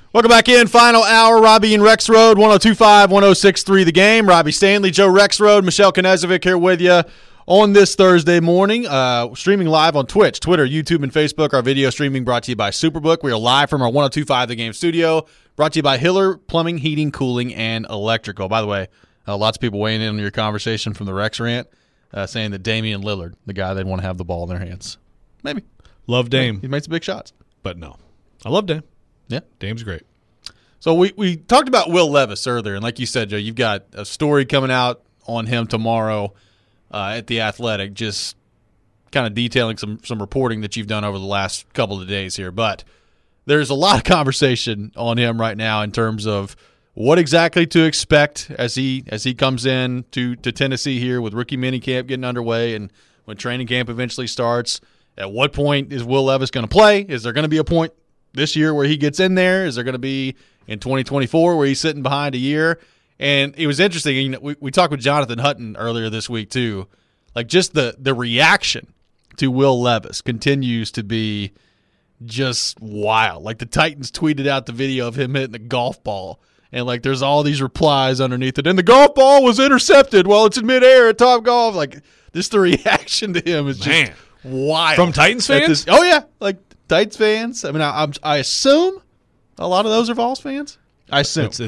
Welcome back in. Final hour, Robbie and Rex Road, 102.5, 106.3 The Game. Robbie Stanley, Joe Rexrode, Michelle Knezovic here with you on this Thursday morning. Streaming live on Twitch, Twitter, YouTube, and Facebook. Our video streaming brought to you by Superbook. We are live from our 102.5 The Game studio, brought to you by Hiller Plumbing, Heating, Cooling, and Electrical. By the way, lots of people weighing in on your conversation from the Rex rant, saying that Damian Lillard, the guy they'd want to have the ball in their hands. Maybe. Love Dame. He made some big shots. But no. I love Dame. Yeah. Dame's great. So we talked about Will Levis earlier, and like you said, Joe, you've got a story coming out on him tomorrow at The Athletic, just kind of detailing some reporting that you've done over the last couple of days here. But there's a lot of conversation on him right now in terms of what exactly to expect as he comes in to Tennessee here with rookie minicamp getting underway and when training camp eventually starts. At what point is Will Levis going to play? Is there going to be a point this year where he gets in there? Is there going to be in 2024 where he's sitting behind a year? And it was interesting. You know, we talked with Jonathan Hutton earlier this week too. Like just the reaction to Will Levis continues to be just wild. Like the Titans tweeted out the video of him hitting the golf ball, and like there's all these replies underneath it. And the golf ball was intercepted while it's in midair at Top Golf. Like just the reaction to him is just wild. From Titans fans? Oh yeah, like Titans fans. I mean, I assume a lot of those are Vols fans. I assume it's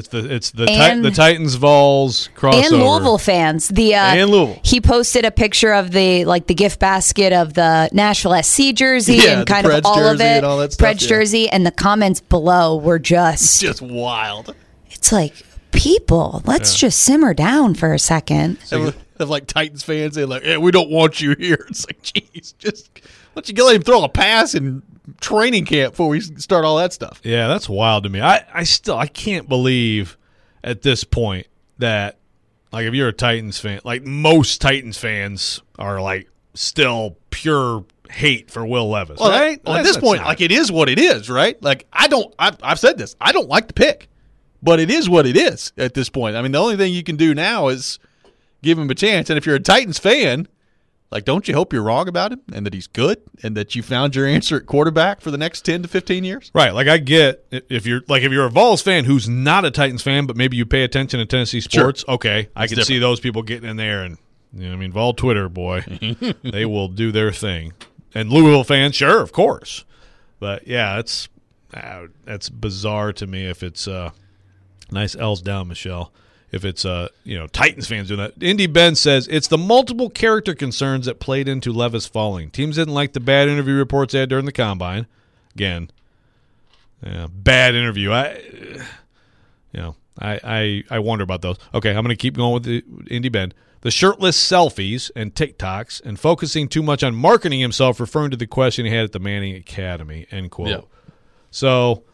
the Titans Vols crossover. And Louisville fans. And Louisville. He posted a picture of the gift basket of the Nashville SC jersey and kind of all of it, all that stuff, Preds jersey, and the comments below were just wild. It's like, people, let's just simmer down for a second. Of like Titans fans, they're like, "Hey, we don't want you here." It's like, geez, just let him throw a pass in training camp before we start all that stuff. Yeah, that's wild to me. I can't believe at this point that, like, if you're a Titans fan, like most Titans fans are like still pure hate for Will Levis. Well, right? Well, at this point, like, it is what it is, right? Like, I've said this. I don't like the pick, but it is what it is at this point. I mean, the only thing you can do now is give him a chance. And if you're a Titans fan, like, don't you hope you're wrong about him and that he's good and that you found your answer at quarterback for the next 10 to 15 years? Right. Like, I get if you're a Vols fan who's not a Titans fan, but maybe you pay attention to Tennessee sports. Sure. Okay, I can see those people getting in there, and Vol Twitter, boy, they will do their thing. And Louisville fans, sure, of course. But yeah, that's bizarre to me. If it's nice L's down, Michelle. If it's Titans fans doing that. Indy Ben says it's the multiple character concerns that played into Levis falling. Teams didn't like the bad interview reports they had during the combine. Again, bad interview. I wonder about those. Okay, I'm going to keep going with the Indy Ben. The shirtless selfies and TikToks and focusing too much on marketing himself, referring to the question he had at the Manning Academy. End quote. Yeah. So,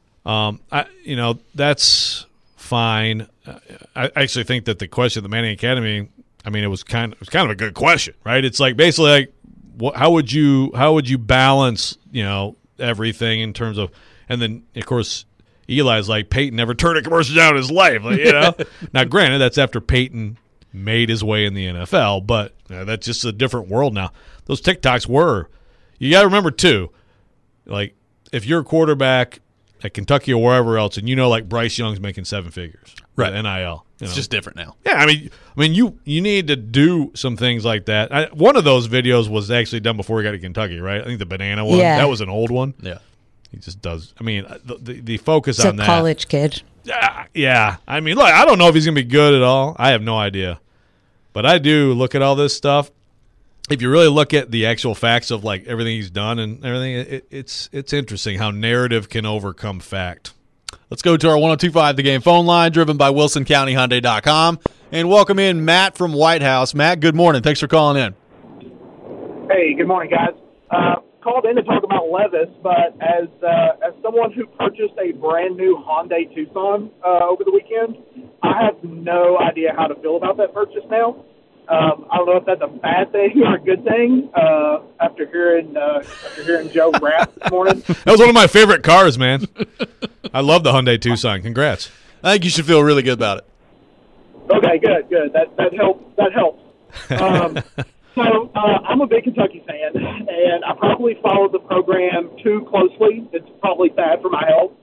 that's fine. I actually think that the question at the Manning Academy, I mean, it was kind of a good question, right? It's like basically like, how would you balance, everything in terms of, and then of course Eli's like, Peyton never turned a commercial down in his life, Now, granted, that's after Peyton made his way in the NFL, but that's just a different world now. Those TikToks you got to remember too, like if you're a quarterback at Kentucky or wherever else, and like Bryce Young's making 7 figures, right? NIL, it's just different now. Yeah, I mean, you need to do some things like that. One of those videos was actually done before he got to Kentucky, right? I think the banana one. Yeah. That was an old one. Yeah, he just does. I mean, the focus it's on a that. College kid. Yeah. I mean, look, I don't know if he's gonna be good at all. I have no idea, but I do look at all this stuff. If you really look at the actual facts of like everything he's done and everything, it's interesting how narrative can overcome fact. Let's go to our 102.5 The Game phone line, driven by WilsonCountyHyundai.com, and welcome in Matt from White House. Matt, good morning. Thanks for calling in. Hey, good morning, guys. Called in to talk about Levis, but as someone who purchased a brand new Hyundai Tucson over the weekend, I have no idea how to feel about that purchase now. I don't know if that's a bad thing or a good thing. After hearing Joe rap this morning, that was one of my favorite cars, man. I love the Hyundai Tucson. Congrats. I think you should feel really good about it. Okay, good. That helps. So I'm a big Kentucky fan, and I probably followed the program too closely. It's probably bad for my health.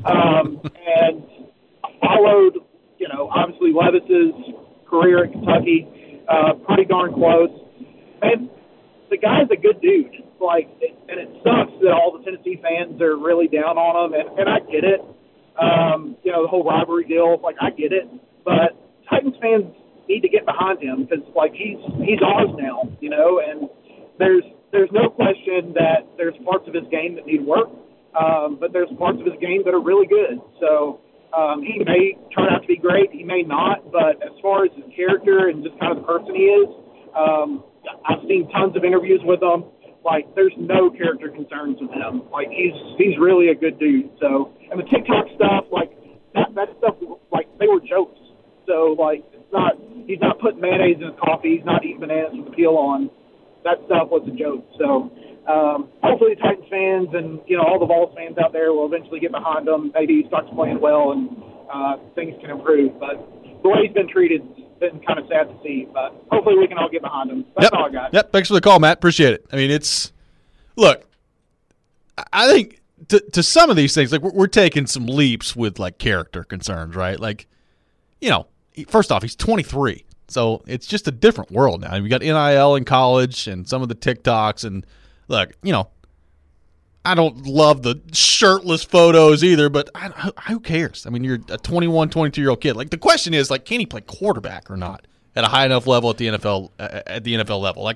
And I followed, obviously Levis's career at Kentucky, pretty darn close. And the guy's a good dude. And it sucks that all the Tennessee fans are really down on him, and I get it. The whole rivalry deal, I get it. But Titans fans need to get behind him because, he's ours now, and there's no question that there's parts of his game that need work, but there's parts of his game that are really good. So he may turn out to be great, he may not, but as far as his character and just kind of the person he is, I've seen tons of interviews with him. There's no character concerns with him. He's really a good dude. So, and the TikTok stuff, that stuff, they were jokes. So, he's not putting mayonnaise in his coffee. He's not eating bananas with the peel on. That stuff was a joke. So, hopefully the Titans fans and, all the Vols fans out there will eventually get behind him. Maybe he starts playing well and things can improve. But the way he's been treated has been kind of sad to see. But hopefully we can all get behind him. That's all I got. Yep. Thanks for the call, Matt. Appreciate it. I mean, look, I think to some of these things, we're taking some leaps with character concerns, right? First off, he's 23. So it's just a different world now. We got NIL in college and some of the TikToks. And look, I don't love the shirtless photos either, but who cares? I mean, you're a 21, 22-year-old kid. The question is, can he play quarterback or not at a high enough level at the NFL level?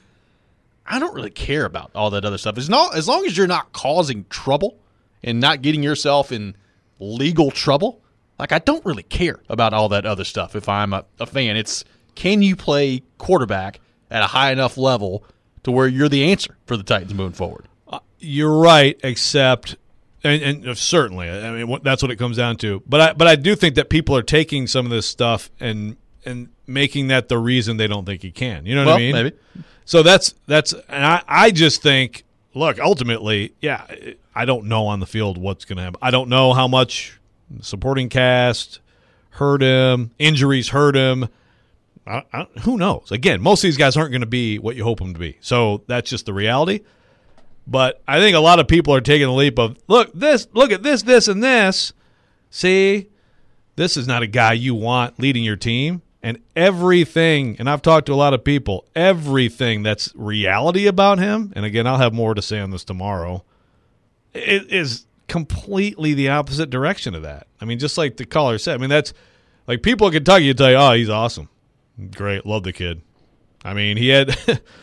I don't really care about all that other stuff. As long as you're not causing trouble and not getting yourself in legal trouble, I don't really care about all that other stuff if I'm a fan. It's, can you play quarterback at a high enough level to where you're the answer for the Titans moving forward? You're right, except, and certainly, I mean, that's what it comes down to. But I do think that people are taking some of this stuff and making that the reason they don't think he can. You know what I mean? Maybe. So that's, and I just think, look, ultimately, yeah, I don't know on the field what's going to happen. I don't know how much supporting cast hurt him, injuries hurt him. Who knows? Again, most of these guys aren't going to be what you hope them to be. So that's just the reality. But I think a lot of people are taking the leap of, look at this, and this. See, this is not a guy you want leading your team. And everything, and I've talked to a lot of people, everything that's reality about him, and again, I'll have more to say on this tomorrow, it is completely the opposite direction of that. I mean, just like the caller said, I mean, that's like people in Kentucky would tell you, oh, he's awesome. Great, love the kid. I mean, he had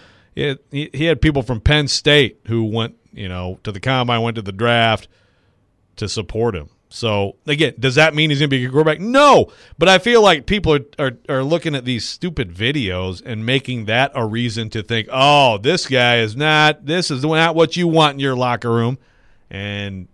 he had people from Penn State who went, to the combine, went to the draft to support him. So, again, does that mean he's going to be a quarterback? No, but I feel like people are looking at these stupid videos and making that a reason to think, oh, this guy is not what you want in your locker room. And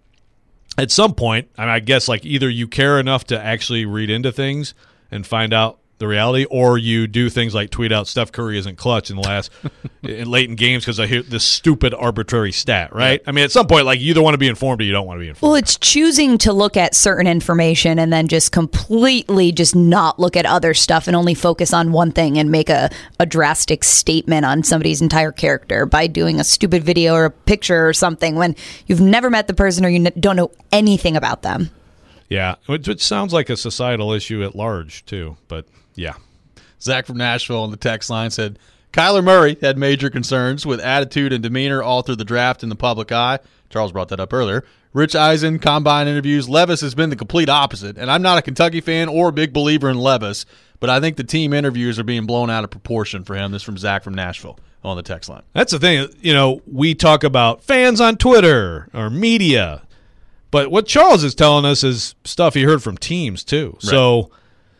at some point, I guess either you care enough to actually read into things and find out the reality, or you do things like tweet out Steph Curry isn't clutch in the last late in games because I hear this stupid arbitrary stat, right? I mean, at some point, you either want to be informed or you don't want to be informed. Well, it's choosing to look at certain information and then just completely just not look at other stuff and only focus on one thing and make a drastic statement on somebody's entire character by doing a stupid video or a picture or something when you've never met the person or you don't know anything about them. Yeah, which sounds like a societal issue at large, too, but yeah. Zach from Nashville on the text line said, Kyler Murray had major concerns with attitude and demeanor all through the draft in the public eye. Charles brought that up earlier. Rich Eisen, combine interviews. Levis has been the complete opposite, and I'm not a Kentucky fan or a big believer in Levis, but I think the team interviews are being blown out of proportion for him. This is from Zach from Nashville on the text line. That's the thing. We talk about fans on Twitter or media, but what Charles is telling us is stuff he heard from teams, too. Right. So,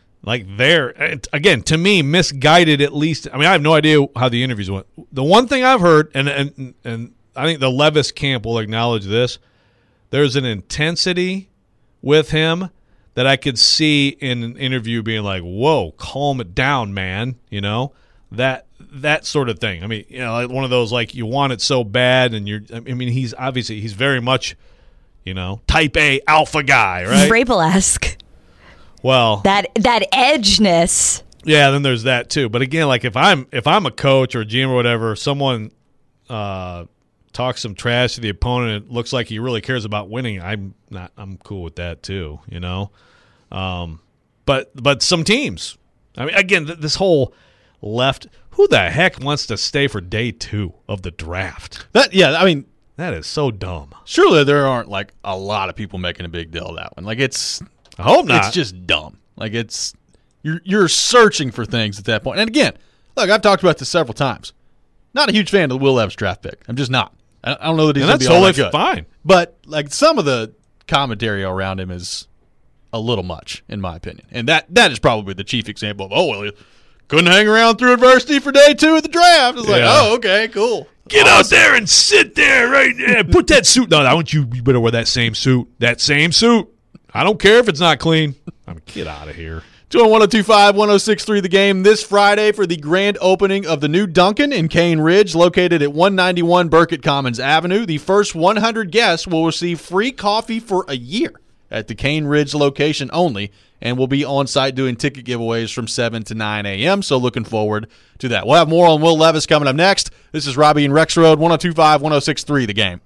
again, to me, misguided at least. I mean, I have no idea how the interviews went. The one thing I've heard, and I think the Levis camp will acknowledge this, there's an intensity with him that I could see in an interview being like, whoa, calm it down, man, that sort of thing. I mean, one of those, you want it so bad, and he's very much, type A alpha guy, right? Vrabel-esque. Well, that edgeness. Yeah, then there's that too. But again, if I'm a coach or a GM or whatever, someone talks some trash to the opponent, it looks like he really cares about winning. I'm cool with that too, you know. But some teams, I mean, again, this whole left. Who the heck wants to stay for day 2 of the draft? I mean, that is so dumb. Surely there aren't like a lot of people making a big deal of that one. Like I hope not. It's just dumb. Like you're searching for things at that point. And again, look, I've talked about this several times. Not a huge fan of the Will Levis draft pick. I'm just not. I don't know that he's going to be all that good. Fine. But like some of the commentary around him is a little much, in my opinion. And that is probably the chief example of, he couldn't hang around through adversity for day 2 of the draft. It's like, okay, cool. Get out there and sit there right now. Put that suit. No, I want you better wear that same suit. That same suit. I don't care if it's not clean. Get out of here. 201-1025, 106.3 The Game this Friday for the grand opening of the new Dunkin' in Cane Ridge, located at 191 Burkett Commons Avenue. The first 100 guests will receive free coffee for a year at the Cane Ridge location only, and we'll be on site doing ticket giveaways from 7 to 9 a.m., so looking forward to that. We'll have more on Will Levis coming up next. This is Robbie and Rexroad, 102.5, 106.3 The Game.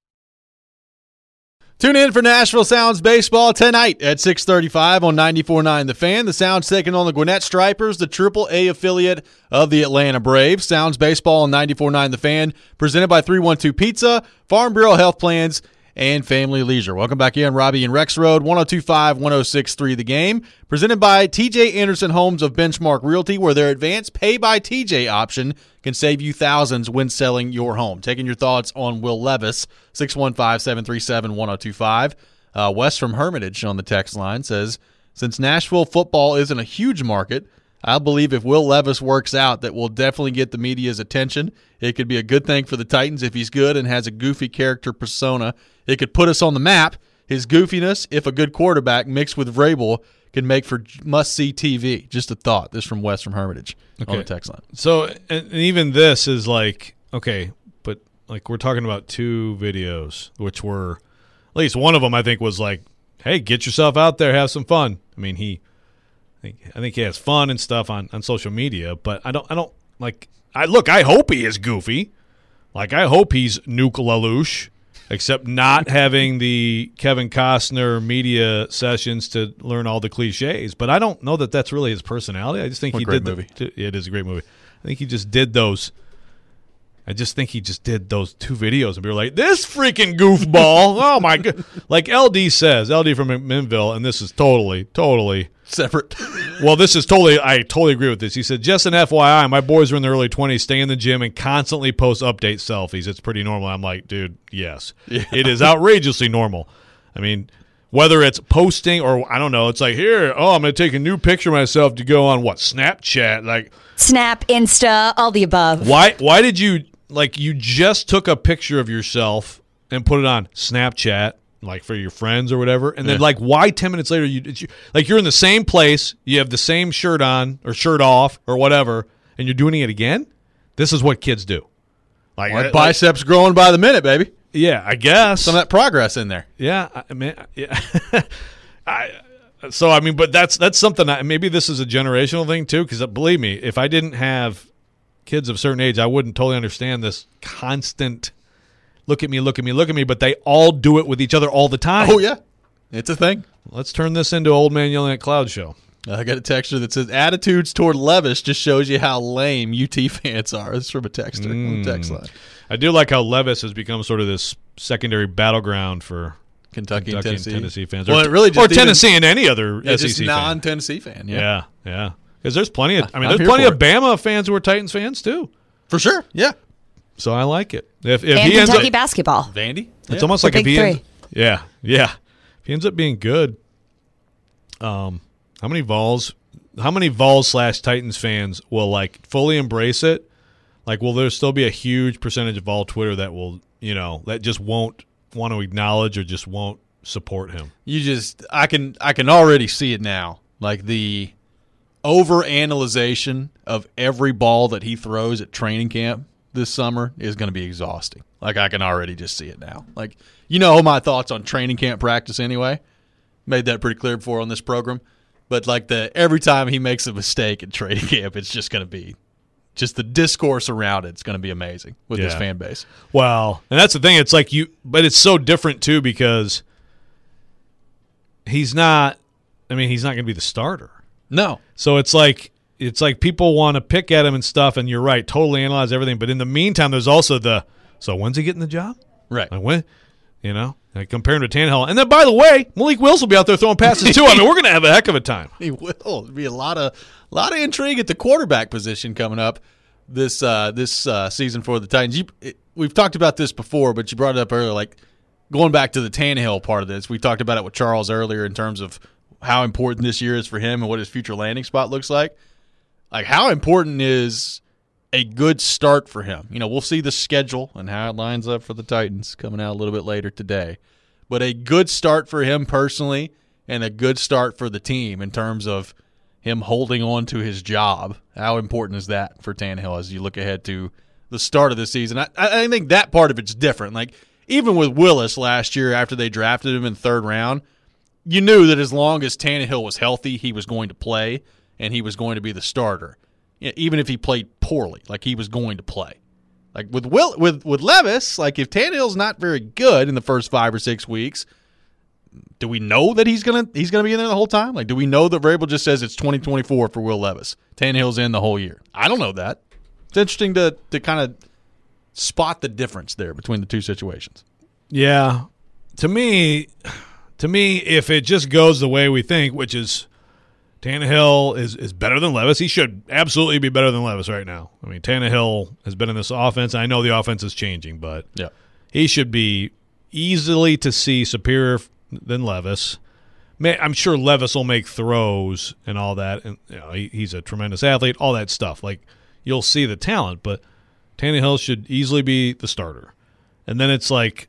Tune in for Nashville Sounds baseball tonight at 6:35 on 94.9 The Fan. The Sounds taking on the Gwinnett Stripers, the Triple-A affiliate of the Atlanta Braves. Sounds baseball on 94.9 The Fan, presented by 312 Pizza, Farm Bureau Health Plans, and Family Leisure. Welcome back in, Robbie and Rexroad, 102.5, 106.3 The Game, presented by TJ Anderson Homes of Benchmark Realty, where their advanced pay-by-TJ option can save you thousands when selling your home. Taking your thoughts on Will Levis, 615-737-1025. Wes from Hermitage on the text line says, since Nashville football isn't a huge market, I believe if Will Levis works out, that will definitely get the media's attention. It could be a good thing for the Titans if he's good and has a goofy character persona. It could put us on the map. His goofiness, if a good quarterback mixed with Vrabel, can make for must-see TV. Just a thought. This from Wes from Hermitage on the text line. So, and even this is like, okay, but like we're talking about 2 videos, which were, at least one of them I think was like, hey, get yourself out there, have some fun. I mean, I think he has fun and stuff on social media, but I don't like. I hope he is goofy. Like I hope he's Nuke LaLoosh, except not having the Kevin Costner media sessions to learn all the cliches. But I don't know that that's really his personality. I just think It is a great movie. I think he just did those. I just think he just did those 2 videos and be like, this freaking goofball. Oh, my God. Like LD says, LD from McMinnville, and this is totally separate. Well, I totally agree with this. He said, just an FYI, my boys are in their early 20s, stay in the gym, and constantly post update selfies. It's pretty normal. I'm like, dude, yes. Yeah. It is outrageously normal. I mean, whether it's posting or, I don't know, it's like, here, I'm going to take a new picture of myself to go on, Snapchat? Like Snap, Insta, all the above. Why did you, you just took a picture of yourself and put it on Snapchat, like for your friends or whatever, and then why 10 minutes later you're in the same place, you have the same shirt on or shirt off or whatever, and you're doing it again? This is what kids do. Like biceps growing by the minute, baby. Yeah, I guess some of that progress in there. Yeah, I mean, yeah. But that's something. Maybe this is a generational thing too, because believe me, if I didn't have kids of a certain age, I wouldn't totally understand this constant look at me, but they all do it with each other all the time. Oh, yeah. It's a thing. Let's turn this into Old Man Yelling at Cloud show. I got a texter that says, attitudes toward Levis just shows you how lame UT fans are. This is from a texter on the text line. I do like how Levis has become sort of this secondary battleground for Kentucky and Tennessee fans. Well, it really just Tennessee and any other SEC just non-Tennessee fan. Yeah. Because there's plenty of, there's plenty of Bama fans who are Titans fans too. For sure, yeah. So I like it. If and he Kentucky basketball. Vandy? It's almost like if he ends, yeah. If he ends up being good, how many Vols / Titans fans will fully embrace it? Will there still be a huge percentage of all Twitter that will, that just won't want to acknowledge or just won't support him? I can already see it now. The overanalyzation of every ball that he throws at training camp this summer is going to be exhausting. I can already just see it now. My thoughts on training camp practice anyway. Made that pretty clear before on this program. But every time he makes a mistake at training camp, it's just going to be just the discourse around it's going to be amazing with this fan base. Well, and that's the thing. It's like but it's so different too because he's not going to be the starter. No. So it's like people want to pick at him and stuff, and you're right, totally analyze everything. But in the meantime, there's also so when's he getting the job? Right. Like when, like compare him to Tannehill. And then, by the way, Malik Willis will be out there throwing passes too. I mean, we're going to have a heck of a time. He will. There'll be a lot of intrigue at the quarterback position coming up this season for the Titans. We've talked about this before, but you brought it up earlier, like going back to the Tannehill part of this. We talked about it with Charles earlier in terms of how important this year is for him and what his future landing spot looks like. Like, how important is a good start for him? We'll see the schedule and how it lines up for the Titans coming out a little bit later today. But a good start for him personally and a good start for the team in terms of him holding on to his job. How important is that for Tannehill as you look ahead to the start of the season? I think that part of it's different. Like, even with Willis last year after they drafted him in the third round, you knew that as long as Tannehill was healthy, he was going to play and he was going to be the starter. Even if he played poorly, like he was going to play. Like with Levis, like if Tannehill's not very good in the first 5 or 6 weeks, do we know that he's gonna be in there the whole time? Like, do we know that Vrabel just says it's 2024 for Will Levis? Tannehill's in the whole year. I don't know that. It's interesting to kind of spot the difference there between the two situations. Yeah, to me, if it just goes the way we think, which is Tannehill is better than Levis. He should absolutely be better than Levis right now. I mean, Tannehill has been in this offense. I know the offense is changing, but he should be easily to see superior than Levis. I'm sure Levis will make throws and all that, and he's a tremendous athlete, all that stuff. Like, you'll see the talent, but Tannehill should easily be the starter. And then it's like,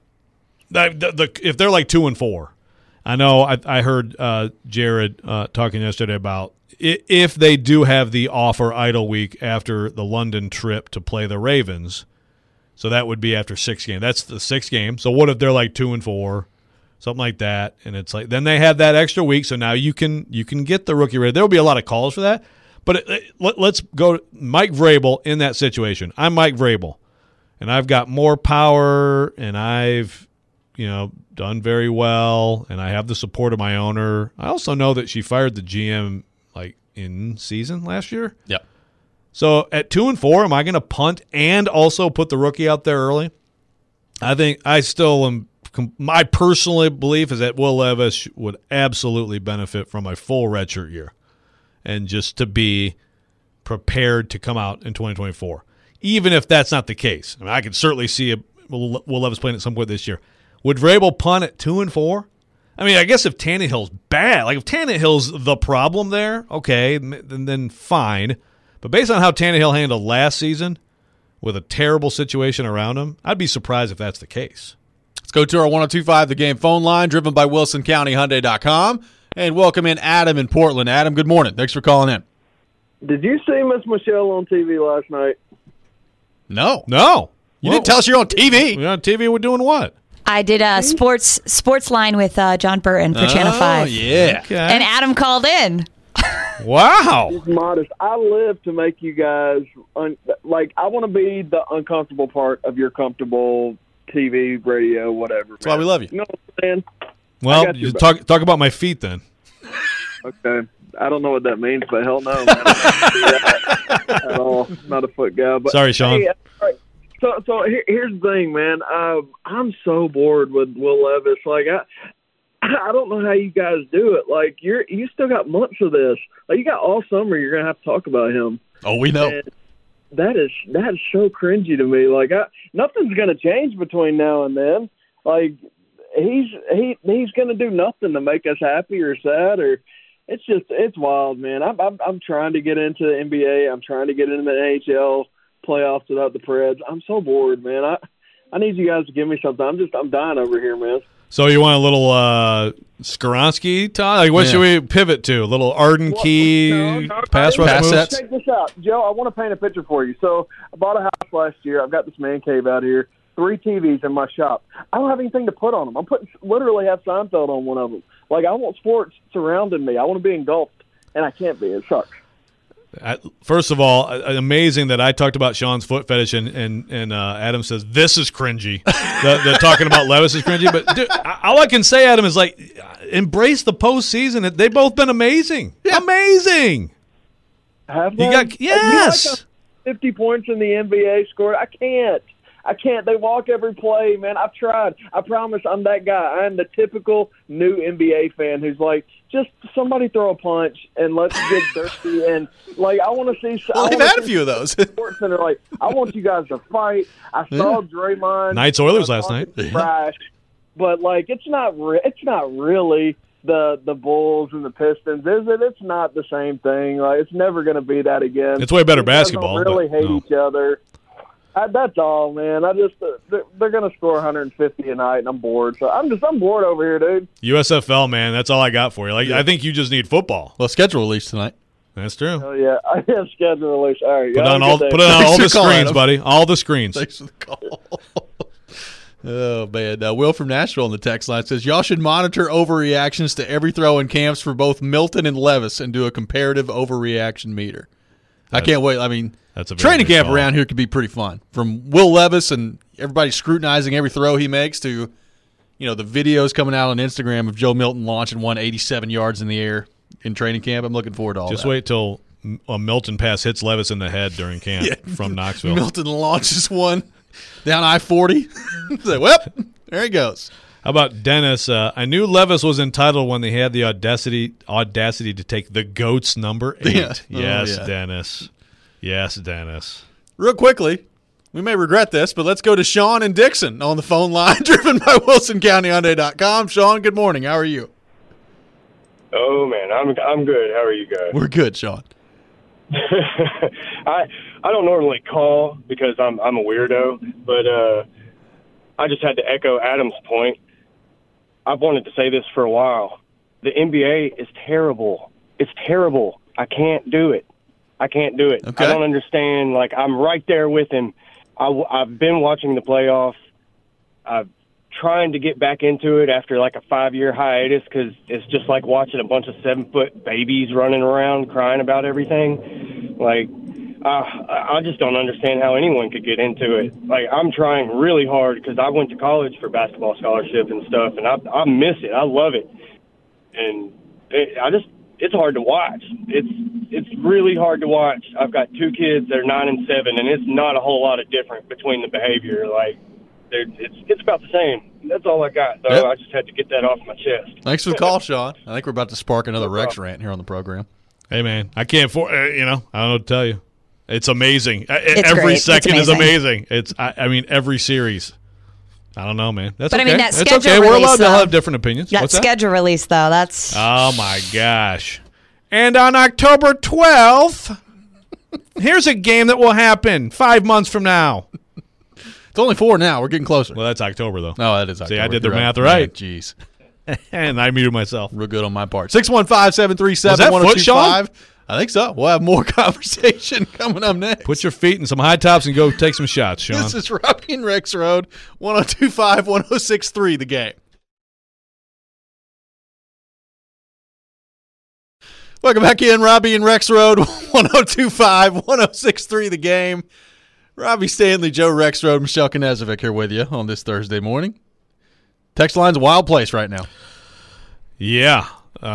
if they're like 2-4, I know I heard Jared talking yesterday about if they do have the off or idle week after the London trip to play the Ravens, so that would be after 6 games. That's the 6th game. So what if they're like 2-4, something like that? And it's like then they have that extra week, so now you can get the rookie ready. There will be a lot of calls for that, but let's go Mike Vrabel in that situation. I'm Mike Vrabel, and I've got more power, and I've done very well, and I have the support of my owner. I also know that she fired the GM like in season last year. Yeah. So at 2-4, am I going to punt and also put the rookie out there early? I think I still am. My personal belief is that Will Levis would absolutely benefit from a full redshirt year, and just to be prepared to come out in 2024. Even if that's not the case, I could certainly see Will Levis playing at some point this year. Would Vrabel punt at 2-4? I mean, I guess if Tannehill's bad, like if Tannehill's the problem there, okay, then fine. But based on how Tannehill handled last season with a terrible situation around him, I'd be surprised if that's the case. Let's go to our 102.5 The Game phone line, driven by WilsonCountyHyundai.com, and welcome in Adam in Portland. Adam, good morning. Thanks for calling in. Did you see Miss Michelle on TV last night? No. You didn't tell us you're on TV. We're on TV. We're doing what? I did a sports line with John Burton for Channel 5. Yeah. Okay. And Adam called in. Wow. He's modest. I live to make you guys I want to be the uncomfortable part of your comfortable TV, radio, whatever. That's why we love you. You know what I'm saying? Well, you talk about my feet then. Okay. I don't know what that means, but hell no, man. I don't do that at all. Not a foot guy. But sorry, Sean. Hey, So here's the thing, man. I'm so bored with Will Levis. Like I don't know how you guys do it. Like you still got months of this. Like you got all summer. You're gonna have to talk about him. Oh, we know. And that is so cringy to me. Like nothing's gonna change between now and then. Like he's gonna do nothing to make us happy or sad or. It's wild, man. I'm trying to get into the NBA. I'm trying to get into the NHL playoffs without the Preds. I'm so bored, man. I need you guys to give me something. I'm dying over here, man. So you want a little Skoronski talk? Like what should we pivot to? A little Arden Key pass rush moves? Check this out, Joe. I want to paint a picture for you. So I bought a house last year. I've got this man cave out here. 3 TVs in my shop. I don't have anything to put on them. Literally have Seinfeld on one of them. Like I want sports surrounding me. I want to be engulfed, and I can't be. It sucks. First of all, amazing that I talked about Sean's foot fetish and Adam says this is cringy. the talking about Levis is cringy, but dude, all I can say, Adam, is like embrace the postseason. They've both been amazing, amazing. Have You they? got yes. 50 points in the NBA scored. I can't. They walk every play, man. I've tried. I promise I'm that guy. I'm the typical new NBA fan who's like, just somebody throw a punch and let's get dirty. And, like, I want to see – Well, they've had a few of those. Sports Center, like, I want you guys to fight. I saw Draymond. Knights Oilers last night. Trash, but, like, it's not really the Bulls and the Pistons, is it? It's not the same thing. Like, it's never going to be that again. It's way better These guys basketball. don't really hate no. each other. That's all, man. They're going to score 150 a night, and I'm bored. So I'm bored over here, dude. USFL, man. That's all I got for you. Like, I think you just need football. Well, schedule release tonight. That's true. Oh yeah, I have schedule release. All right, Put it on all Thanks the for calling, screens, Adam. buddy. All the screens. Thanks for the call. Oh, man. Will from Nashville on the text line says, y'all should monitor overreactions to every throw in camps for both Milton and Levis and do a comparative overreaction meter. I can't wait. I mean, That's a very training good camp call. around here could be pretty fun. From Will Levis and everybody scrutinizing every throw he makes to, the videos coming out on Instagram of Joe Milton launching 187 yards in the air in training camp. I'm looking forward to all Just that. wait till a Milton pass hits Levis in the head during camp from Knoxville. Milton launches one down I-40. Say, well, there he goes. How about Dennis? I knew Levis was entitled when they had the audacity to take the GOAT's number 8. Yeah. Yes, Oh, yeah. Dennis. Yes, Dennis. Real quickly, we may regret this, but let's go to Sean and Dixon on the phone line, driven by WilsonCountyHyundai.com. Sean, good morning. How are you? Oh man, I'm good. How are you guys? We're good, Sean. I don't normally call because I'm a weirdo, but I just had to echo Adam's point. I've wanted to say this for a while. The NBA is terrible. It's terrible. I can't do it. Okay. I don't understand. Like, I'm right there with him. I've been watching the playoffs. I'm trying to get back into it after like a 5-year hiatus because it's just like watching a bunch of 7-foot babies running around crying about everything. Like, I just don't understand how anyone could get into it. Like, I'm trying really hard because I went to college for basketball scholarship and stuff, and I miss it. I love it. And it's hard to watch. It's really hard to watch. I've got 2 kids that are 9 and 7, and it's not a whole lot of different between the behavior. Like, it's about the same. That's all I got, though. Yep. I just had to get that off my chest. Thanks for the call, Sean. I think we're about to spark another Rex rant here on the program. Hey, man, I can't I don't know what to tell you. It's amazing. It's every great. It's second is amazing. amazing. I mean, every series. I don't know, man. That's But I okay. mean, that That's schedule okay. We're release, allowed to though. have different opinions. That What's that? schedule release, though, that's Oh, my gosh. And on October 12th, here's a game that will happen 5 months from now. It's only 4 now. We're getting closer. Well, that's October, though. No, that is October. See, I did the You're math Man, right. Jeez. And I muted myself. Real good on my part. 615-737-1025. Was that foot, Sean? I think so. We'll have more conversation coming up next. Put your feet in some high tops and go take some shots, Sean. This is Robbie and Rex Road, 102.5-106.3 The Game. Welcome back in, Robbie and Rex Road, 102.5-106.3 The Game. Robbie Stanley, Joe Rexroad, Michelle Knezovic here with you on this Thursday morning. Text line's a wild place right now. Yeah.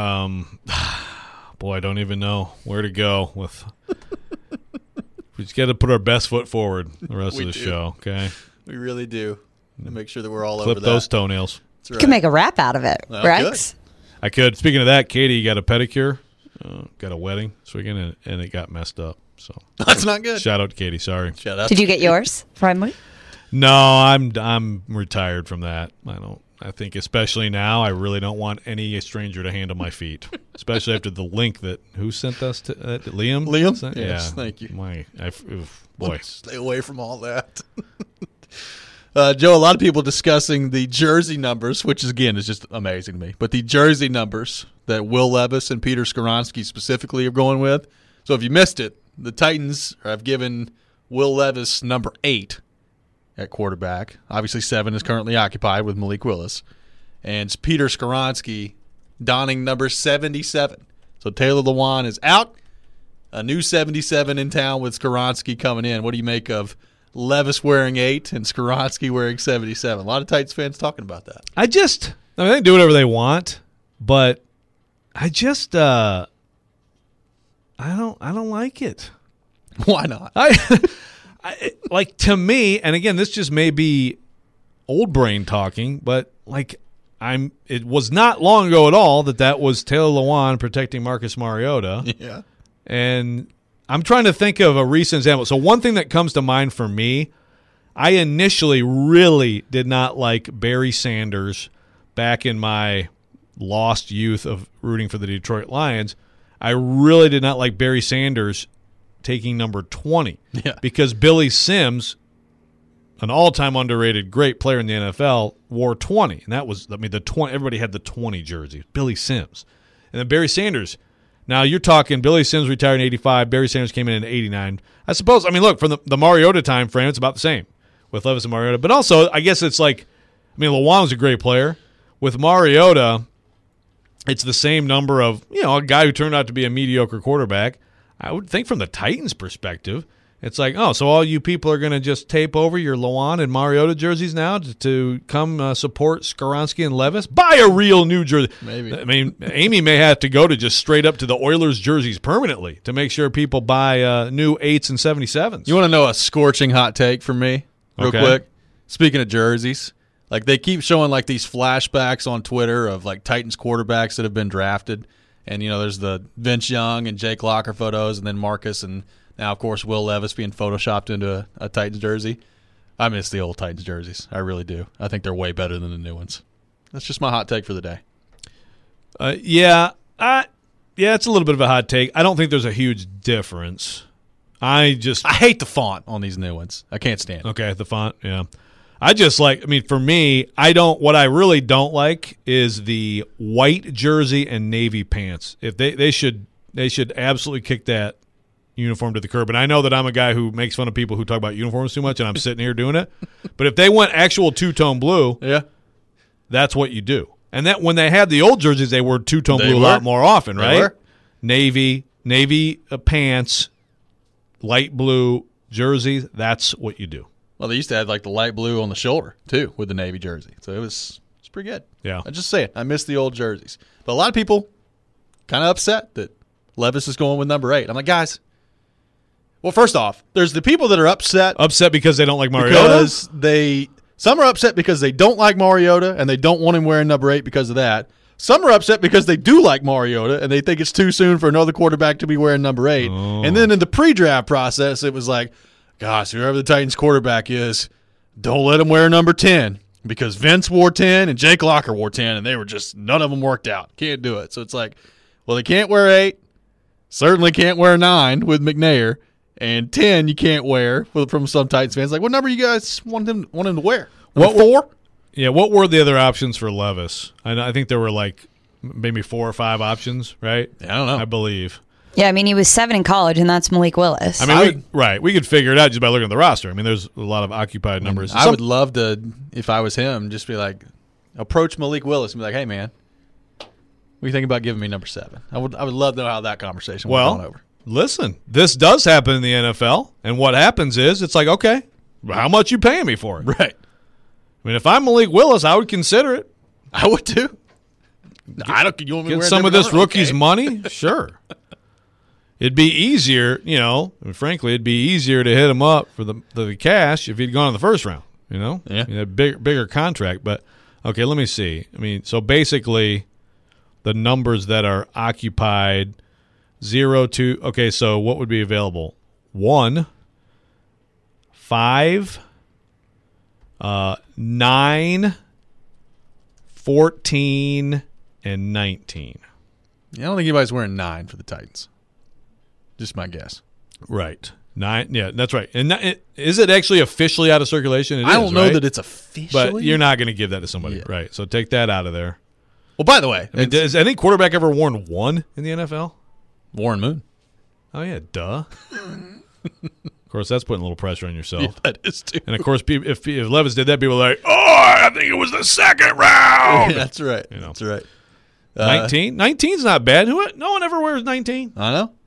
Boy, I don't even know where to go with. We just got to put our best foot forward the rest We of the do. show, okay? We really do. To make sure that we're all Clip over those that. toenails. That's you right. can make a rap out of it, Oh, Rex. I could. Speaking of that, Katie got a pedicure, got a wedding this weekend, and it got messed up. So That's not good. shout out to Katie. Sorry. Shout out. Did you get yours finally? No, I'm retired from that. I think especially now, I really don't want any stranger to handle my feet, especially after the link that who sent us to Liam. Liam? Sent- Yes, yeah, thank you. Boy, Stay away from all that. Joe, a lot of people discussing the jersey numbers, which is just amazing to me. But the jersey numbers that Will Levis and Peter Skoronski specifically are going with. So if you missed it, the Titans have given Will Levis number 8 at quarterback. Obviously 7 is currently occupied with Malik Willis. And it's Peter Skoronski donning number 77. So Taylor Lewan is out. A new 77 in town with Skoronski coming in. What do you make of Levis wearing 8 and Skoronski wearing 77? A lot of Titans fans talking about that. I mean, they can do whatever they want, but I don't like it. Why not? Like, to me, and again, this just may be old brain talking, but like it was not long ago at all that was Taylor Lewan protecting Marcus Mariota. Yeah. And I'm trying to think of a recent example. So one thing that comes to mind for me, I initially really did not like Barry Sanders back in my lost youth of rooting for the Detroit Lions. I really did not like Barry Sanders taking number 20 because Billy Sims, an all-time underrated great player in the NFL, wore 20. And that was, the 20, everybody had the 20 jersey. Billy Sims. And then Barry Sanders. Now, you're talking Billy Sims retired in 85. Barry Sanders came in 89. I suppose, look, from the Mariota time frame, it's about the same with Levis and Mariota. But also, I guess it's like, Lewan was a great player. With Mariota, it's the same number of, a guy who turned out to be a mediocre quarterback. I would think from the Titans' perspective, it's like, oh, so all you people are going to just tape over your Lewan and Mariota jerseys now to come support Skoronski and Levis? Buy a real new jersey. Maybe. Amy may have to go to just straight up to the Oilers jerseys permanently to make sure people buy new 8s and 77s. You want to know a scorching hot take from me real quick? Speaking of jerseys, like they keep showing like these flashbacks on Twitter of like Titans quarterbacks that have been drafted. And, there's the Vince Young and Jake Locker photos and then Marcus and now, of course, Will Levis being photoshopped into a Titans jersey. I miss the old Titans jerseys. I really do. I think they're way better than the new ones. That's just my hot take for the day. Yeah, it's a little bit of a hot take. I don't think there's a huge difference. I hate the font on these new ones. I can't stand it. Okay, the font, yeah. I just like, for me, what I really don't like is the white jersey and navy pants. If they should absolutely kick that uniform to the curb. And I know that I'm a guy who makes fun of people who talk about uniforms too much, and I'm sitting here doing it. But if they went actual two-tone blue, that's what you do. And that when they had the old jerseys, they wore two-tone blue a lot more often, right? Navy pants, light blue jerseys, that's what you do. Well, they used to have like the light blue on the shoulder, too, with the Navy jersey. So it's pretty good. Yeah. I just say it. I miss the old jerseys. But a lot of people kind of upset that Levis is going with number 8. I'm like, guys, well, first off, there's the people that are upset. Upset because they don't like Mariota? Some are upset because they don't like Mariota and they don't want him wearing number 8 because of that. Some are upset because they do like Mariota and they think it's too soon for another quarterback to be wearing number 8. Oh. And then in the pre-draft process, it was like, gosh, whoever the Titans quarterback is, don't let him wear number 10 because Vince wore 10 and Jake Locker wore 10, and they were just, none of them worked out. Can't do it. So it's like, well, they can't wear 8, certainly can't wear 9 with McNair, and 10 you can't wear from some Titans fans. Like, what number you guys want him to wear? What, 4? Yeah, what were the other options for Levis? I think there were like maybe 4 or 5 options, right? Yeah, I don't know. I believe. Yeah, he was 7 in college, and that's Malik Willis. We could figure it out just by looking at the roster. There's a lot of occupied numbers. I would love to, if I was him, just be like, approach Malik Willis and be like, hey, man, what do you think about giving me number 7? I would love to know how that conversation went on over. Listen, this does happen in the NFL, and what happens is it's like, okay, how much you paying me for it? Right. If I'm Malik Willis, I would consider it. I would too. I don't. You want me to get wear some of this rookie's okay. money? Sure. It'd be easier, frankly, it'd be easier to hit him up for the cash if he'd gone in the first round, Yeah. Bigger contract. But, okay, let me see. So basically the numbers that are occupied, 0, 2, okay, so what would be available? 1, 5, 9, 14, and 19. I don't think anybody's wearing 9 for the Titans. Just my guess. Right. 9. Yeah, that's right. And is it actually officially out of circulation? I don't know that it's officially. But you're not going to give that to somebody. Yeah. Right. So take that out of there. Well, by the way. Has any quarterback ever worn 1 in the NFL? Warren Moon. Oh, yeah. Duh. Of course, that's putting a little pressure on yourself. Yeah, that is too. And, of course, if Levis did that, people are like, I think it was the second round. Yeah, that's right. That's right. 19? 19's not bad. No one ever wears 19. I know.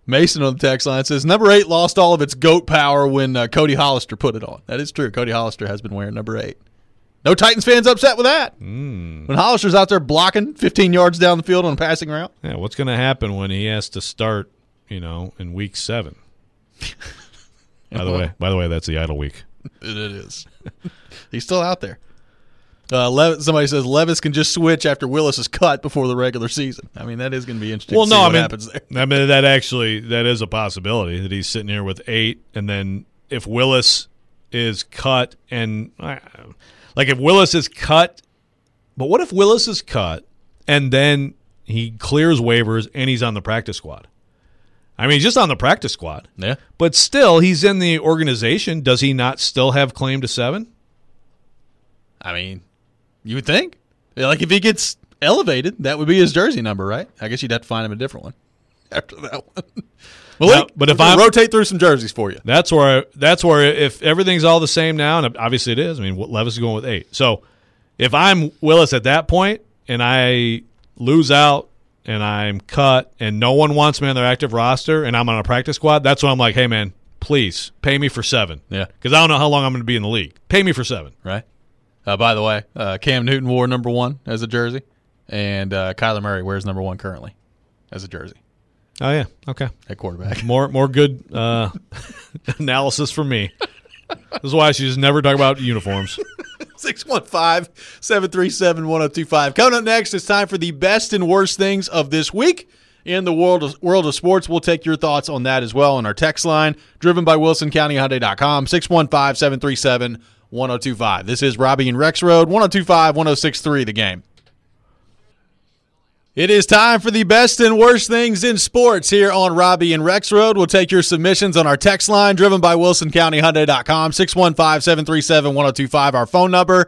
Mason on the text line says, number 8 lost all of its GOAT power when Cody Hollister put it on. That is true. Cody Hollister has been wearing number 8. No Titans fans upset with that. When Hollister's out there blocking 15 yards down the field on a passing route. Yeah, what's going to happen when he has to start, in week 7? By the way, that's the idle week. It is. He's still out there. Somebody says Levis can just switch after Willis is cut before the regular season. I mean, that is going to be interesting to see what happens there. I mean, that is a possibility that he's sitting here with 8, and then if Willis is cut and if Willis is cut, but what if Willis is cut and then he clears waivers and he's on the practice squad? I mean, he's just on the practice squad. Yeah. But still, he's in the organization. Does he not still have claim to 7? I mean, you would think. Like, if he gets elevated, that would be his jersey number, right? I guess you'd have to find him a different one after that one. Well, but if I rotate through some jerseys for you. That's where if everything's all the same now, and obviously it is. I mean, Levis is going with 8. So if I'm Willis at that point and I lose out and I'm cut and no one wants me on their active roster and I'm on a practice squad, that's when I'm like, hey, man, please pay me for 7. Yeah. Because I don't know how long I'm going to be in the league. Pay me for 7. Right. By the way, Cam Newton wore number 1 as a jersey, and Kyler Murray wears number 1 currently as a jersey. Oh, yeah. Okay. At quarterback. More good analysis from me. This is why I should just never talk about uniforms. 615-737-1025. Coming up next, it's time for the best and worst things of this week in the world of sports. We'll take your thoughts on that as well on our text line, driven by WilsonCountyHyundai.com, 615-737-1025. This is Robbie and Rex Road, 102.5-106.3 The Game. It is time for the best and worst things in sports here on Robbie and Rex Road. We'll take your submissions on our text line, driven by WilsonCountyHyundai.com, 615-737-1025. Our phone number,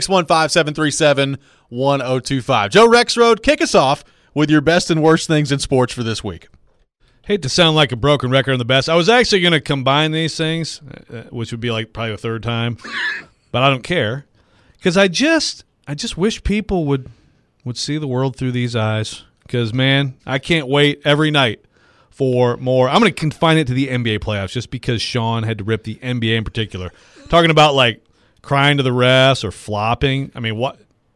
615-737-1025. Joe Rex Road, kick us off with your best and worst things in sports for this week. Hate to sound like a broken record on the best. I was actually going to combine these things, which would be like probably a third time, but I don't care because I just wish people would see the world through these eyes because, man, I can't wait every night for more. I'm going to confine it to the NBA playoffs just because Sean had to rip the NBA in particular. Talking about, like, crying to the refs or flopping. I mean, what?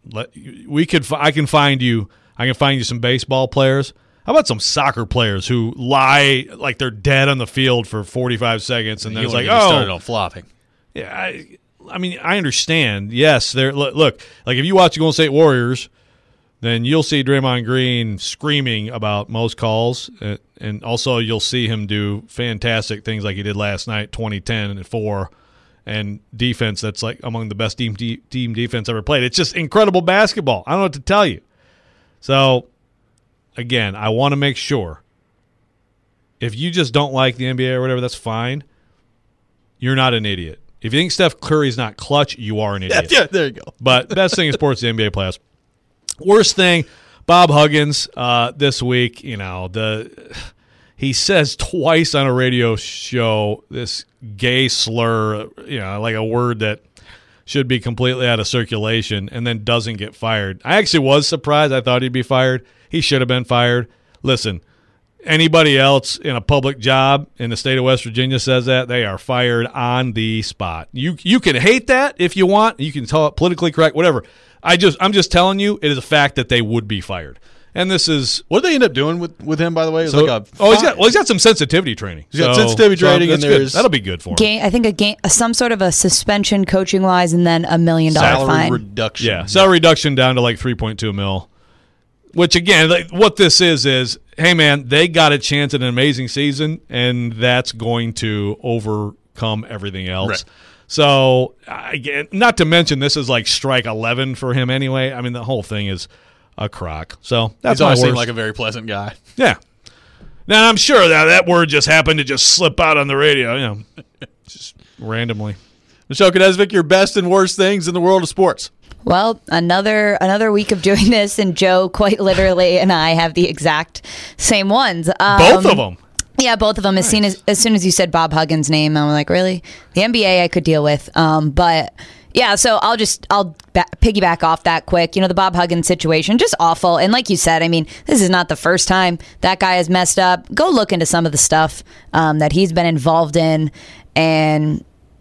I can find you some baseball players. How about some soccer players who lie like they're dead on the field for 45 seconds and then it's like, started on flopping. Yeah, I mean, I understand. Yes, look, like if you watch the Golden State Warriors, then you'll see Draymond Green screaming about most calls, and also you'll see him do fantastic things like he did last night, 2010 and 4, and defense that's like among the best team defense ever played. It's just incredible basketball. I don't know what to tell you. So, again, I want to make sure if you just don't like the NBA or whatever, that's fine. You're not an idiot. If you think Steph Curry's not clutch, you are an idiot. Yeah, there you go. But best thing in sports, the NBA playoffs. Worst thing, Bob Huggins this week, he says twice on a radio show this gay slur, like a word that should be completely out of circulation and then doesn't get fired. I actually was surprised. I thought he'd be fired. He should have been fired. Listen, anybody else in a public job in the state of West Virginia says that, they are fired on the spot. You can hate that if you want. You can tell it politically correct, whatever. I'm just telling you, it is a fact that they would be fired. And this is what did they end up doing with him, by the way? He's got some sensitivity training. He's got sensitivity training, and that'll be good for him. I think some sort of a suspension coaching wise, and then $1 million fine. Reduction. Yeah, salary reduction down to like $3.2 million. Which again, what this is, hey man, they got a chance at an amazing season, and that's going to overcome everything else. Right. So again, not to mention this is like strike 11 for him anyway. I mean, the whole thing is a crock. So that's always seemed like a very pleasant guy. Yeah. Now I'm sure that word just happened to just slip out on the radio, just randomly. Michelle Kadesvik, your best and worst things in the world of sports. Well, another week of doing this, and Joe quite literally and I have the exact same ones. Both of them. Yeah, both of them. Nice. As soon as you said Bob Huggins' name, I'm like, really? The NBA I could deal with, but yeah. So I'll piggyback off that quick. The Bob Huggins situation, just awful. And like you said, I mean, this is not the first time that guy has messed up. Go look into some of the stuff that he's been involved in. And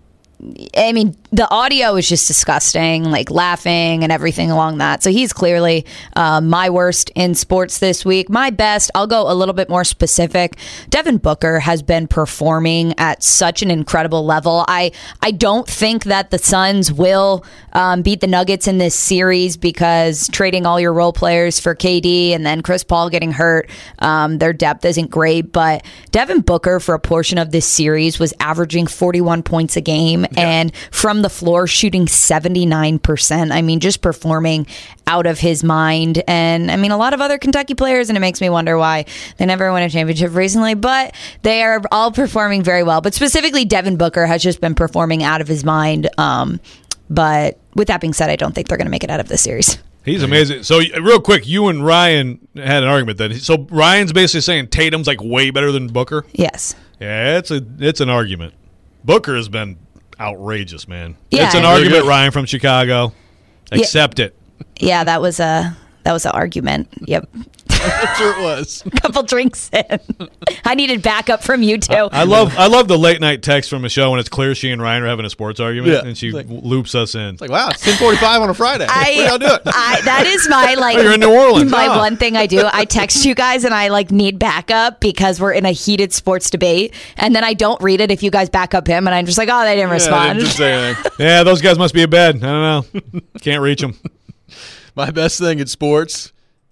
I mean, the audio is just disgusting, like laughing and everything along that. So he's clearly my worst in sports this week. My best, I'll go a little bit more specific. Devin Booker has been performing at such an incredible level. I don't think that the Suns will beat the Nuggets in this series because trading all your role players for KD and then Chris Paul getting hurt, their depth isn't great. But Devin Booker, for a portion of this series, was averaging 41 points a game and from the floor shooting 79%. I mean, just performing out of his mind. And I mean, a lot of other Kentucky players, and it makes me wonder why they never won a championship recently, but they are all performing very well. But specifically, Devin Booker has just been performing out of his mind. But with that being said, I don't think they're going to make it out of this series. He's amazing. So real quick, you and Ryan had an argument then. So Ryan's basically saying Tatum's like way better than Booker? Yes. Yeah, it's an argument. Booker has been outrageous, man. Yeah. It's an argument, Ryan from Chicago. Accept it. Yeah, that was an argument. Yep. I'm sure it was. A couple drinks in. I needed backup from you too. I love the late night text from Michelle when it's clear she and Ryan are having a sports argument, and she loops us in. It's like, wow, it's 10:45 on a Friday. What are y'all doing? That is my you're in New Orleans. My one thing I do. I text you guys and I need backup because we're in a heated sports debate, and then I don't read it if you guys back up him, and I'm just like, oh, they didn't respond. Didn't say anything. Yeah, those guys must be in bed. I don't know. Can't reach them. My best thing in sports.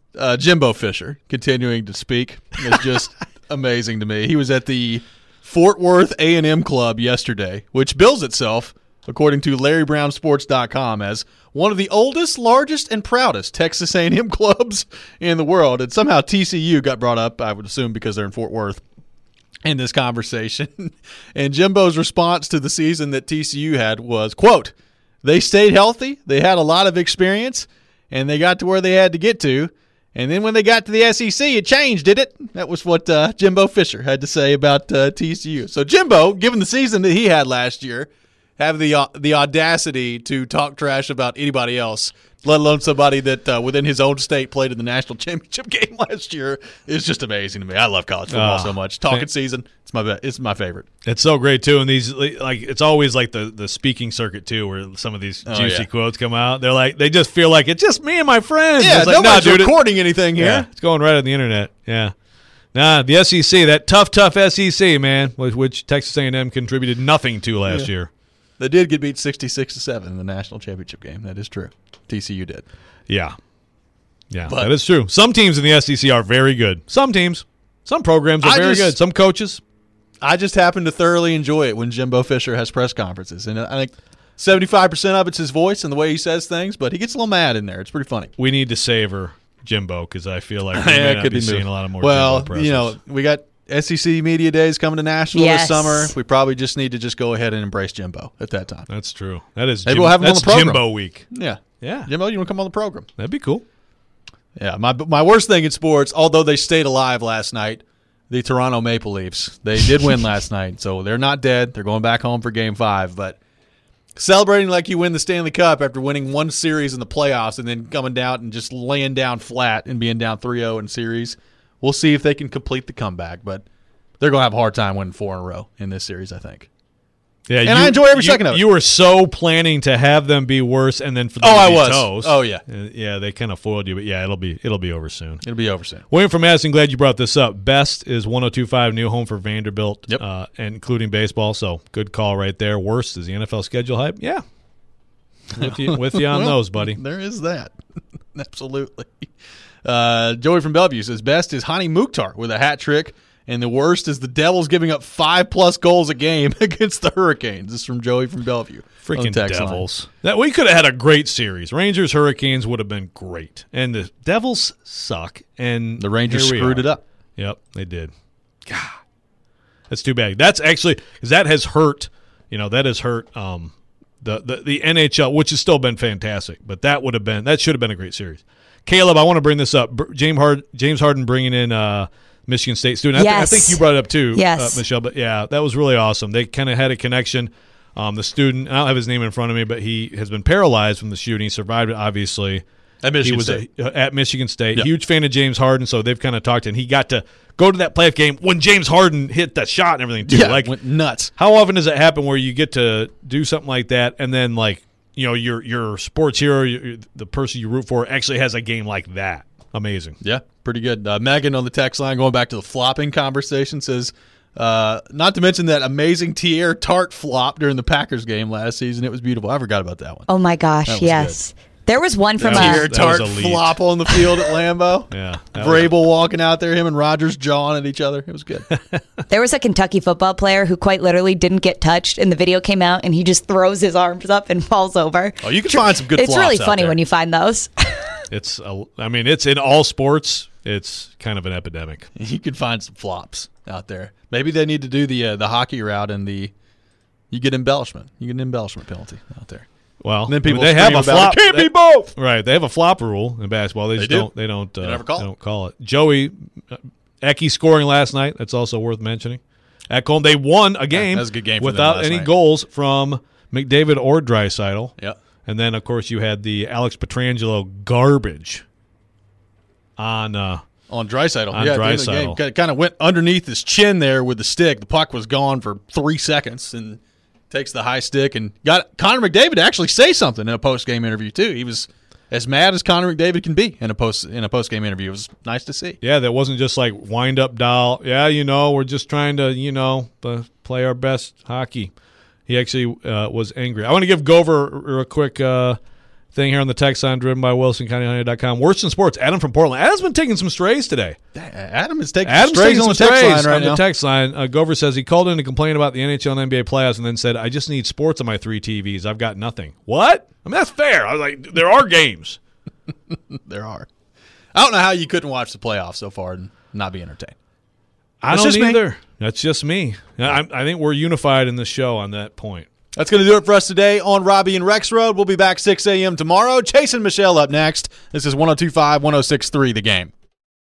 Jimbo Fisher continuing to speak is just amazing to me. He was at the Fort Worth A&M Club yesterday, which bills itself, according to LarryBrownSports.com, as one of the oldest, largest, and proudest Texas A&M clubs in the world. And somehow TCU got brought up, I would assume, because they're in Fort Worth in this conversation. And Jimbo's response to the season that TCU had was, quote, "They stayed healthy, they had a lot of experience, and they got to where they had to get to. And then when they got to the SEC, it changed, did it?" That was what Jimbo Fisher had to say about TCU. So Jimbo, given the season that he had last year, have the audacity to talk trash about anybody else, let alone somebody that within his own state played in the national championship game last year, is just amazing to me. I love college football so much. Talking season, it's my favorite. It's so great too, and these it's always like the speaking circuit too, where some of these juicy quotes come out. They're like they just feel like it's just me and my friends. Yeah, it's like, nobody's recording anything here. Yeah, it's going right on the internet. Yeah. Nah, the SEC, that tough SEC, man, which Texas A&M contributed nothing to last year. They did get beat 66-7 in the national championship game. That is true. TCU did. Yeah, that is true. Some teams in the SEC are very good. Some teams, some programs are very good. Some coaches. I just happen to thoroughly enjoy it when Jimbo Fisher has press conferences. And I think 75% of it's his voice and the way he says things, but he gets a little mad in there. It's pretty funny. We need to savor Jimbo because I feel like we may not be seeing a lot of more Jimbo presses. We got SEC Media Days coming to Nashville this summer. We probably just need to just go ahead and embrace Jimbo at that time. That's true. That is maybe we'll have him on the program. Jimbo week. Yeah. Yeah. Jimbo, you want to come on the program? That'd be cool. Yeah. My worst thing in sports, although they stayed alive last night, the Toronto Maple Leafs. They did win last night, so they're not dead. They're going back home for Game 5. But celebrating like you win the Stanley Cup after winning one series in the playoffs and then coming down and just laying down flat and being down 3-0 in series, we'll see if they can complete the comeback. But they're going to have a hard time winning 4 in a row in this series, I think. Yeah, and I enjoy every second of it. You were so planning to have them be worse and then for them to be toast. Oh, yeah. Yeah, they kind of foiled you. But, yeah, it'll be over soon. It'll be over soon. William from Madison, glad you brought this up. Best is 102.5, new home for Vanderbilt, including baseball. So, good call right there. Worst is the NFL schedule hype. Yeah. With you on those, buddy. There is that. Absolutely. Joey from Bellevue says, best is Hani Mukhtar with a hat trick. And the worst is the Devils giving up 5+ goals a game against the Hurricanes. This is from Joey from Bellevue. Freaking Devils. We could have had a great series. Rangers, Hurricanes would have been great. And the Devils suck. And the Rangers screwed it up. Yep, they did. God. That's too bad. That's actually – because that has hurt – that has hurt the NHL, which has still been fantastic. But that should have been a great series. Caleb, I want to bring this up. James Harden bringing in Michigan State student. I think you brought it up too, yes. Michelle. But, yeah, that was really awesome. They kind of had a connection. The student, I don't have his name in front of me, but he has been paralyzed from the shooting. He survived it, obviously. At Michigan he was State. At Michigan State. Yep. Huge fan of James Harden, so they've kind of talked, and he got to go to that playoff game when James Harden hit that shot and everything, too. Yeah, like, went nuts. how often does it happen where you get to do something like that, and then, like, you know, your sports hero, the person you root for, actually has a game like that? Amazing. Yeah, pretty good. Megan on the text line, going back to the flopping conversation, says, not to mention that amazing Tierre Tart flop during the Packers game last season. It was beautiful. I forgot about that one. Oh my gosh, That was yes. There was one from Tierre that Tart was elite. flop on the field at Lambeau. Yeah. that was- Vrabel walking out there, him and Rodgers jawing at each other. It was good. there was a Kentucky football player who quite literally didn't get touched, and the video came out, and he just throws his arms up and falls over. Oh, you can find some good It's flops really out funny there. when you find those. It's in all sports. It's kind of an epidemic. You can find some flops out there. Maybe they need to do the hockey route and you get embellishment. You get an embellishment penalty out there. Well, And then people they have scream a about flop. it. Can't they- be both. Right, they have a flop rule in basketball. They just do. don't. They don't. never call they it. don't call it. Joey Eki scoring last night. That's also worth mentioning. At Cologne, they won a game. that was a good game for them without last any night. goals from McDavid or Draisaitl. Yep. And then, of course, you had the Alex Pietrangelo garbage on. On Draisaitl. On Yeah, at the end of the Draisaitl. game. Kind of went underneath his chin there with the stick. The puck was gone for 3 seconds and takes the high stick and got Connor McDavid to actually say something in a post-game interview, too. He was as mad as Connor McDavid can be in a post-game interview. It was nice to see. Yeah, that wasn't just like wind-up doll. Yeah, we're just trying to, play our best hockey. He actually was angry. I want to give Gover a quick thing here on the text line driven by WilsonCountyHunter.com. Worse in sports, Adam from Portland. Adam's been taking some strays today. Adam is taking Adam's strays taking on the some text strays line right on now. the text line. Gover says he called in to complain about the NHL and NBA playoffs and then said, I just need sports on my 3 TVs. I've got nothing. What? I mean, that's fair. I was like, there are games. There are. I don't know how you couldn't watch the playoffs so far and not be entertained. I That's don't just me. either. That's just me. I think we're unified in this show on that point. That's going to do it for us today on Robbie and Rex Road. We'll be back 6 a.m. tomorrow. Chase and Michelle up next. This is 102.5, 106.3 The Game.